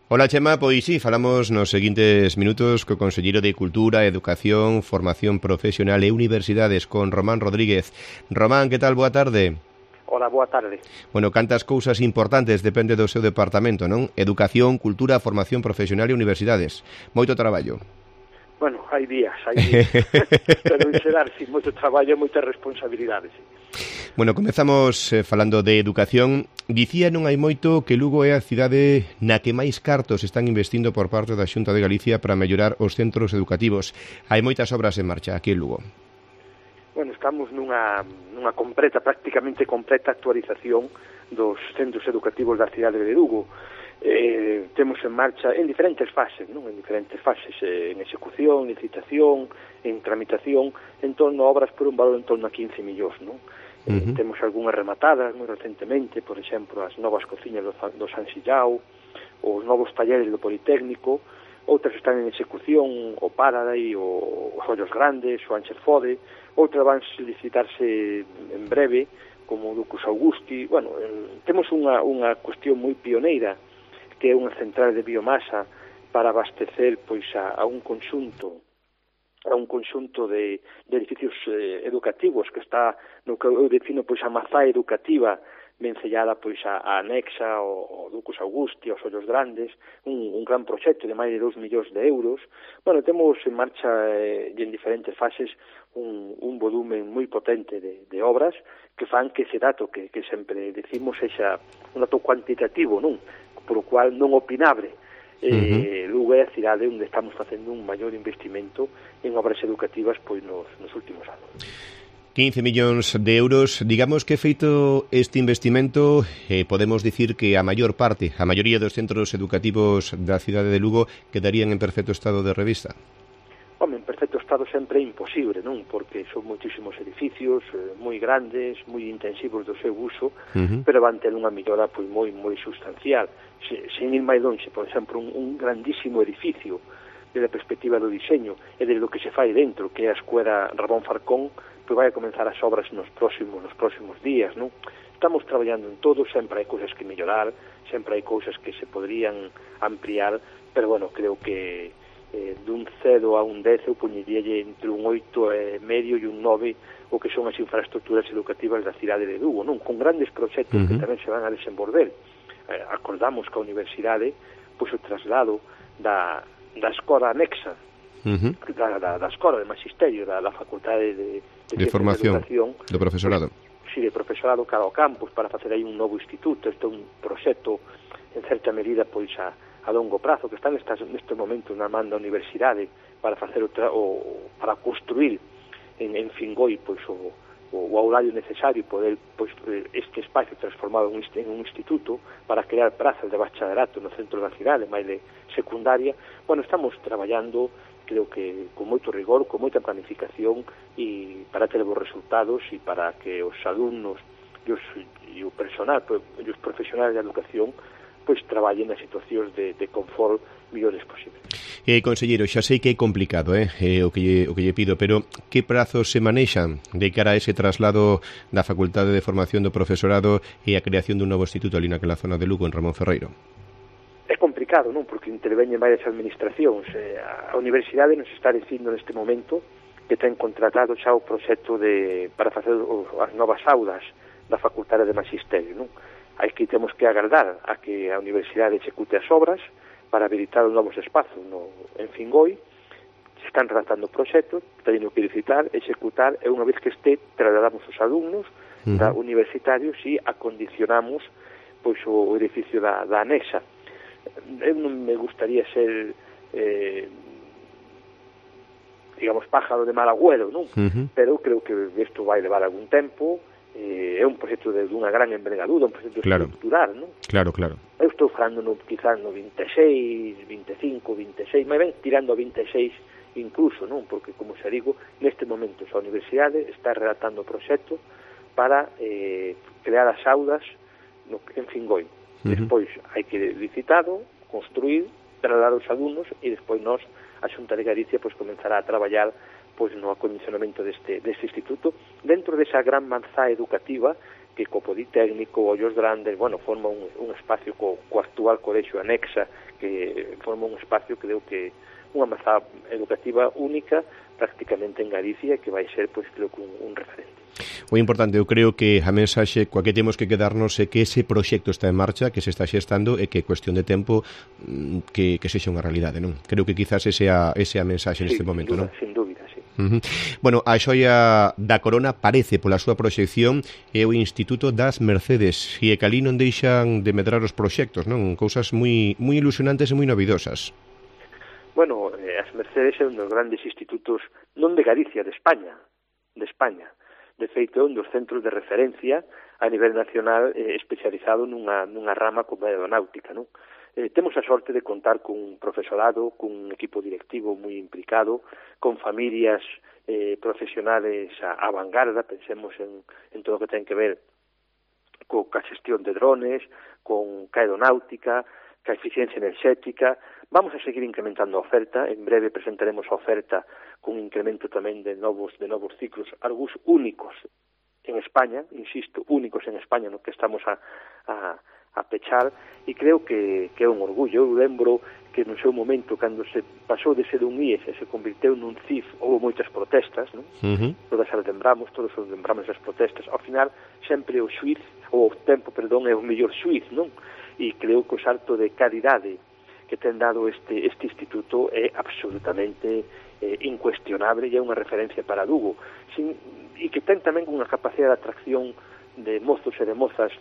Ola Chema, pois sí, falamos nos seguintes minutos co conselleiro de Cultura, Educación, Formación Profesional e Universidades, con Román Rodríguez. Román, que tal? Boa tarde. Hola, boa tarde. Bueno, cantas cousas importantes depende do seu departamento, non? Educación, Cultura, Formación Profesional e Universidades. Moito traballo. Bueno, hai días. Pero en xeral, sí, moito traballo e moitas responsabilidades, sí. Bueno, comezamos falando de educación. Dicía non hai moito que Lugo é a cidade na que máis cartos están investindo por parte da Xunta de Galicia para mellorar os centros educativos. Hai moitas obras en marcha aquí en Lugo. Bueno, estamos nunha prácticamente completa actualización dos centros educativos da cidade de Lugo. Temos en marcha en diferentes fases, non? En execución, licitación, en tramitación, en torno a obras por un valor en torno a 15 millóns, non? Temos algunhas rematadas moi recentemente, por exemplo, as novas cociñas do San Sillao, os novos talleres do Politécnico, outras están en execución, o Paradise, os Ollos Grandes, o Ánxel Fode, outras van licitarse en breve, como o Ducus Augusti. Bueno, temos unha cuestión moi pioneira, que é unha central de biomasa para abastecer pois a un conxunto de edificios educativos que está no que eu defino pois a mazá educativa vencellada pois a Anexa, o Ducus Augusti, os Ollos Grandes, un gran proxecto de máis de 2 millóns de euros. Bueno, temos en marcha e en diferentes fases un volumen moi potente de obras que fan que ese dato que sempre decimos sexa un dato cuantitativo, non? Por o cual non opinable. Lugo é a cidade onde estamos facendo un maior investimento en obras educativas pois nos últimos anos. 15 millóns de euros, digamos que feito este investimento, podemos dicir que a maioría dos centros educativos da cidade de Lugo quedarían en perfecto estado de revista? Home, en perfecto estado sempre é imposible, non? Porque son moitísimos edificios, moi grandes, moi intensivos do seu uso, pero van ter unha millora pois moi sustancial. Sen ir máis longe, por exemplo, un grandísimo edificio desde a perspectiva do diseño e desde o que se fai dentro, que é a Escuela Ramón Farcón, pois vai a comenzar as obras nos próximos días, non? Estamos traballando en todo, sempre hai cousas que mellorar, sempre hai cousas que se podrían ampliar, pero bueno, creo que dun 0 a un 10 eu poñeríalle entre un 8,5 e un 9 o que son as infraestructuras educativas da cidade de Lugo, non? Con grandes proxectos que tamén se van a desenvolver. Acordamos que a universidade pois o traslado da escola anexa da escola de magisterio da facultade de formación do profesorado de profesorado cara ao campus para facer aí un novo instituto. Este é un proxecto en certa medida pois a longo prazo que está neste momento na man da universidade para facer para construir en Fingoi pois o aulario necesario e poder pois este espacio transformado en un instituto para crear prazas de bacharelato no centro da cidade, máis de secundaria. Bueno, estamos traballando, creo que con moito rigor, con moita planificación e para ter bons resultados e para que os alumnos e o personal e os profesionales da educación pois traballen nas situacións de confort millores posibles. Conselleiro, xa sei que é complicado o que lle pido, pero que prazos se manexan de cara a ese traslado da Facultade de Formación do Profesorado e a creación dun novo instituto ali naquela zona de Lugo, en Ramón Ferreiro? É complicado, non? Porque interveñen varias administracións. A universidade nos está dicindo neste momento que ten contratado xa o proxecto para facer as novas aulas da Facultade de Magisterio, non? Aquí temos que agardar a que a universidade execute as obras para habilitar os novos espazos en Fingoi. Se están redactando proxectos, teñen que licitar, executar, e unha vez que este, trasladamos os alumnos da universitarios e acondicionamos pois o edificio da anexa. Eu non me gustaría ser digamos pájaro de mal agüero, non? Pero creo que isto vai levar algún tempo. É un proxecto dunha gran envergadura, un proxecto estructural, non? Claro. Eu estou falando quizás no 26, 25, 26, mas ben tirando a 26 incluso, non? Porque, como xa digo, neste momento a universidade está redactando o proxecto para crear as aulas en Fingoi. Despois hai que licitado, construir, trasladar os alumnos e despois nós, a Xunta de Galicia, pois comenzará a traballar pois no acondicionamento deste instituto dentro desa gran manzá educativa que co Politécnico, Ollos Grandes, bueno, forma un espacio co actual colexio anexa que forma un espacio, creo que unha mazá educativa única prácticamente en Galicia, que vai ser, pois, creo que un referente. Moi importante, eu creo que a mensaxe coa que temos que quedarnos é que ese proxecto está en marcha, que se está xestando e que é cuestión de tempo que sexa unha realidade, non? Creo que quizás ese é a mensaxe neste momento, non? Sin dúbida, sí. Bueno, a xoia da corona parece pola súa proxección é o Instituto das Mercedes, e que ali non deixan de medrar os proxectos, non? Cousas moi ilusionantes e moi novidosas. Bueno, as Mercedes é un dos grandes institutos, non de Galicia, de España. De feito, é un dos centros de referencia a nivel nacional especializado nunha rama como a aeronáutica, non? Temos a sorte de contar cun profesorado, cun equipo directivo moi implicado, con familias profesionales a vanguarda, pensemos en todo o que ten que ver ca xestión de drones, con ca aeronáutica, ca eficiencia enerxética. Vamos a seguir incrementando a oferta, en breve presentaremos a oferta con incremento tamén de novos ciclos, algúns únicos en España, insisto, únicos en España, no que estamos a pechar, e creo que é un orgullo. Eu lembro que no seu momento, cando se pasou de ser un IES e se convirteu nun CIF, houve moitas protestas, non? Todos os lembramos das protestas. Ao final, sempre o tempo é o mellor xuiz, non? E creo que o salto de calidade que ten dado este instituto é absolutamente incuestionable e é unha referencia para Lugo, e que ten tamén unha capacidade de atracción de mozos e de mozas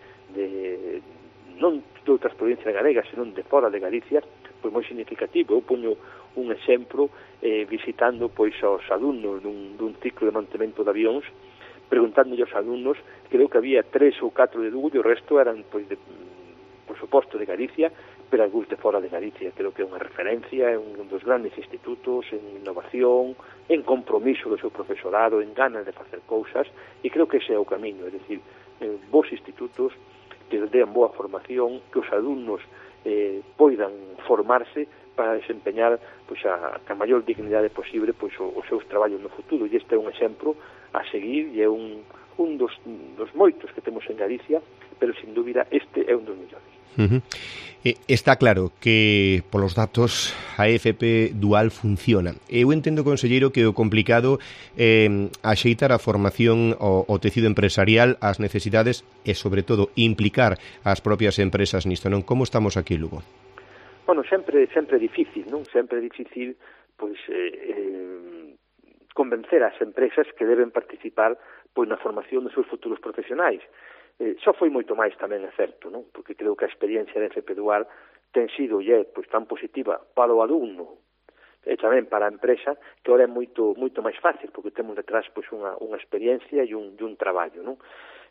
non de outras provincias galegas, senón de fora de Galicia, pois moi significativo. Eu poño un exemplo visitando pois aos alumnos dun ciclo de mantemento de avións, preguntándolle aos alumnos, creo que había 3 ou 4 de Lugo e o resto eran, pois, por suposto, de Galicia, pero algúns de fora de Galicia. Creo que é unha referencia, é un dos grandes institutos en innovación, en compromiso do seu profesorado, en ganas de facer cousas, e creo que ese é o camiño, é dicir, bons institutos que dean boa formación, que os alumnos poidan formarse para desempeñar pois a maior dignidade posible pois os seus traballos no futuro, e este é un exemplo a seguir, e é un dos moitos que temos en Galicia, pero sin dúbida este é un dos millores. Está claro que polos datos a FP Dual funciona. Eu entendo, conselleiro, que o complicado é axeitar a formación ao tecido empresarial, as necesidades e, sobre todo, implicar as propias empresas nisto, non? Como estamos aquí, Lugo? Bueno, sempre é difícil, non? Sempre é difícil, pois, convencer as empresas que deben participar pois na formación dos seus futuros profesionais. Só foi moito máis tamén, é certo, non? Porque creo que a experiencia da FP Dual ten sido e é pois tan positiva para o alumno e tamén para a empresa, que ahora é moito máis fácil, porque temos detrás pois unha experiencia e un traballo, non?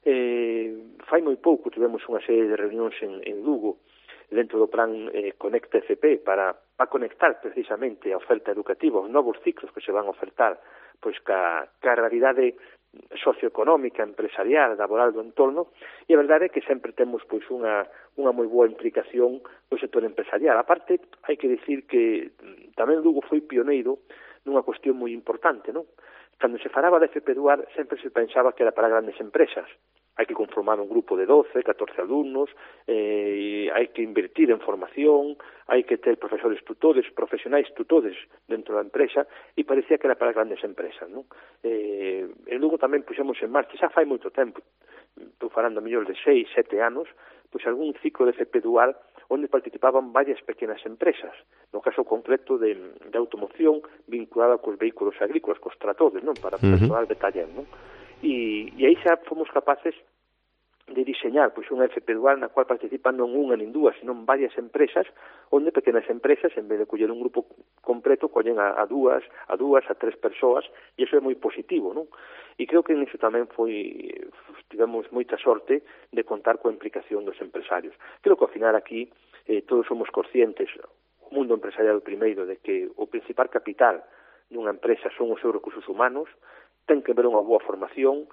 Fai moi pouco tivemos unha serie de reunións en Lugo dentro do plan Conecta FP para conectar precisamente a oferta educativa, os novos ciclos que se van a ofertar pois ca realidade socioeconómica, empresarial, laboral do entorno, e a verdade é que sempre temos pois unha moi boa implicación no sector empresarial. A parte, hai que dicir que tamén Lugo foi pioneiro nunha cuestión moi importante, non? Cando se falaba de FP Dual sempre se pensaba que era para grandes empresas. Hai que conformar un grupo de 12, 14 alumnos, hai que invertir en formación, hai que ter profesores tutores, profesionais tutores dentro da empresa, e parecía que era para grandes empresas, non? E logo tamén puxemos en marcha, xa fai moito tempo, estou falando a mellor de 6, 7 anos, pois algún ciclo de FP Dual onde participaban varias pequenas empresas, no caso concreto de automoción vinculada cos vehículos agrícolas, cos tratores, non? Para personal de taller, non? E aí xa fomos capaces de diseñar pois unha FP Dual na cual participan non unha nin dúas, senón varias empresas, onde pequenas empresas, en vez de coller un grupo completo, collen a dúas, a 3 persoas, e iso é moi positivo, non? E creo que nisso tamén tivemos moita sorte de contar coa implicación dos empresarios. Creo que ao final aquí todos somos conscientes, o mundo empresarial primeiro, de que o principal capital dunha empresa son os seus recursos humanos, ten que haber unha boa formación,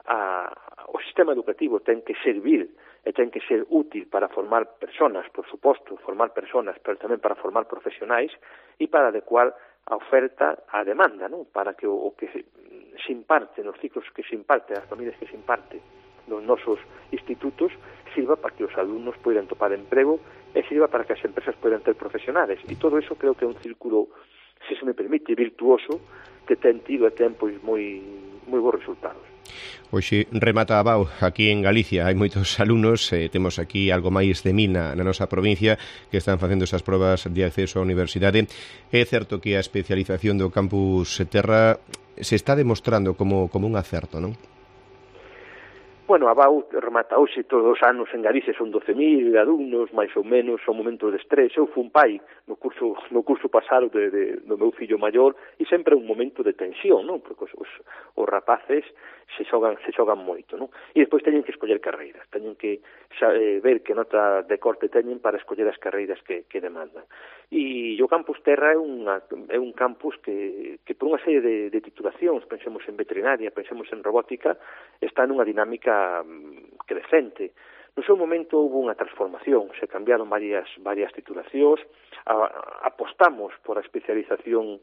o sistema educativo ten que servir e ten que ser útil para formar personas, por suposto, pero tamén para formar profesionais e para adecuar a oferta á demanda, non? Para que o que se imparte nos ciclos que se imparte, as familias que se imparte, dos nosos institutos sirva para que os alumnos poidan topar emprego e sirva para que as empresas poidan ter profesionales. E todo eso creo que é un círculo, se me permite, virtuoso, que ten tido e ten pois moi bons resultados. Hoxe remata a BAU aquí en Galicia, hai moitos alumnos, temos aquí algo máis de 1000 na nosa provincia que están facendo esas probas de acceso á universidade. É certo que a especialización do campus Terra se está demostrando como un acerto, non? Bueno, a BAU remata hoxe, todos os anos en Galicia son 12.000 alumnos, máis ou menos, son momentos de estrés. Eu fui un pai no curso pasado do meu fillo maior e sempre é un momento de tensión, non? Porque os rapaces se xogan moito, non? E despois teñen que escoller carreiras, teñen que ver que nota de corte teñen para escoller as carreiras que demandan. E o Campus Terra é un campus que por unha serie de titulacións, pensemos en veterinaria, pensemos en robótica, está nunha dinámica crecente. No seu momento houve unha transformación, se cambiaron varias titulacións, apostamos por a especialización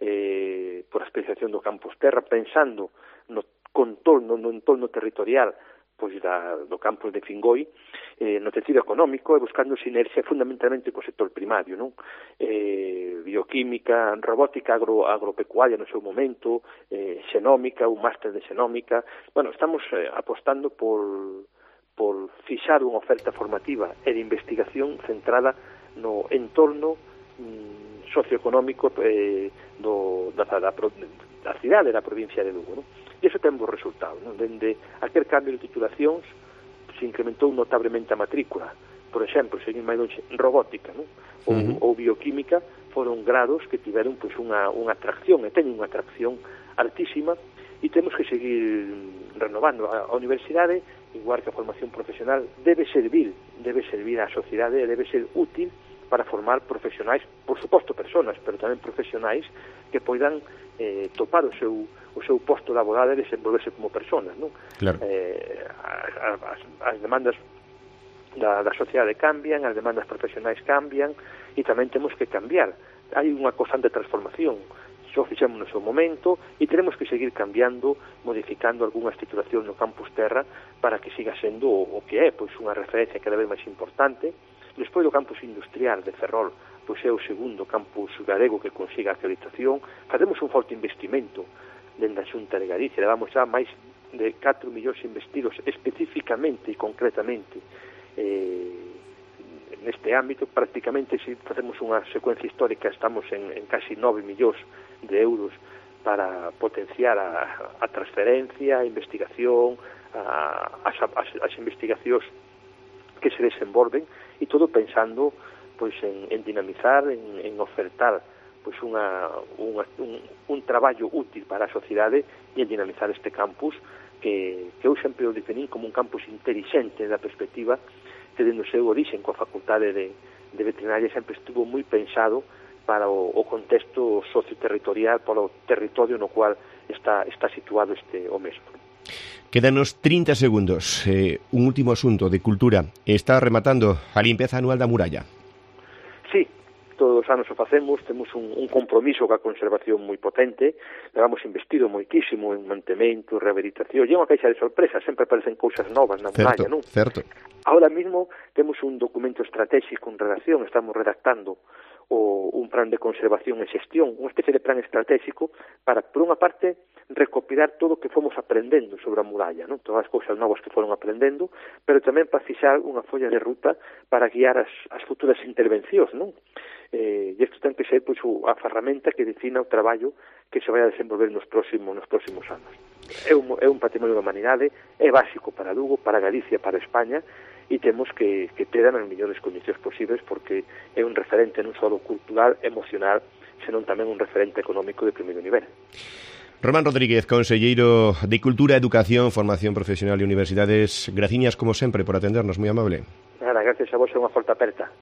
do Campus Terra, pensando no entorno territorial pois do campus de Fingoi, no tecido económico e buscando sinerxia fundamentalmente co sector primario, non? Bioquímica, robótica, agropecuaria no seu momento, xenómica, un máster de xenómica. Bueno, estamos apostando por fixar unha oferta formativa e de investigación centrada no entorno socioeconómico da cidade da provincia de Lugo, non? E iso ten bons resultados, non? Dende aquel cambio de titulacións se incrementou notablemente a matrícula. Por exemplo, seguir máis longe, robótica, non? Ou bioquímica, foron grados que tiveron pois unha atracción, e teñen unha atracción altísima, e temos que seguir renovando. A universidade, igual que a formación profesional, debe servir á sociedade, debe ser útil para formar profesionais, por suposto persoas, pero tamén profesionais que poidan topar o seu posto laboral e desenvolverse como persoas, non? Claro. As demandas da sociedade cambian, as demandas profesionais cambian, e tamén temos que cambiar. Hai unha constante transformación. Xo fixemos no seu momento e teremos que seguir cambiando, modificando algunhas titulacións no Campus Terra para que siga sendo o que é, pois unha referencia cada vez máis importante. Despois do Campus Industrial de Ferrol, pois é o segundo campus galego que consiga a acreditación. Facemos un forte investimento dentro da Xunta de Galicia, levamos xa máis de 4 millóns investidos especificamente e concretamente neste ámbito. Prácticamente, se facemos unha secuencia histórica, estamos en casi 9 millóns de euros para potenciar a transferencia, a investigación, as investigacións que se desenvolven, e todo pensando pois en dinamizar, en ofertar pois un traballo útil para a sociedade e en dinamizar este campus que eu sempre o definí como un campus intelixente da perspectiva que dentro do seu orixen coa facultade de veterinaria sempre estuvo moi pensado para o contexto socioterritorial, para o territorio no cual está situado o mesmo. Quédanos 30 segundos. Un último asunto de cultura. Está rematando a limpeza anual da muralla. Sí, todos os anos o facemos, temos un compromiso coa conservación moi potente, levamos investido moitísimo en mantemento, rehabilitación, e unha caixa de sorpresas, sempre aparecen cousas novas na muralla, non? Certo. Ahora mismo temos un documento estratégico en redacción, estamos redactando un plan de conservación e xestión, unha especie de plan estratégico para, por unha parte, recopilar todo o que fomos aprendendo sobre a muralla, non? Todas as cousas novas que foron aprendendo, pero tamén para fixar unha folla de ruta para guiar as futuras intervencións, non? E isto ten que ser pois a ferramenta que defina o traballo que se vai a desenvolver nos próximos anos. É un patrimonio da humanidade, é básico para Lugo, para Galicia, para España, e temos que ter nas mellores condicións posibles porque é un referente non só cultural, emocional, senón tamén un referente económico de primeiro nivel. Román Rodríguez, conselleiro de Cultura, Educación, Formación Profesional e Universidades, graciñas como sempre por atendernos, moi amable. Nada, gracias a vos, é unha forte aperta.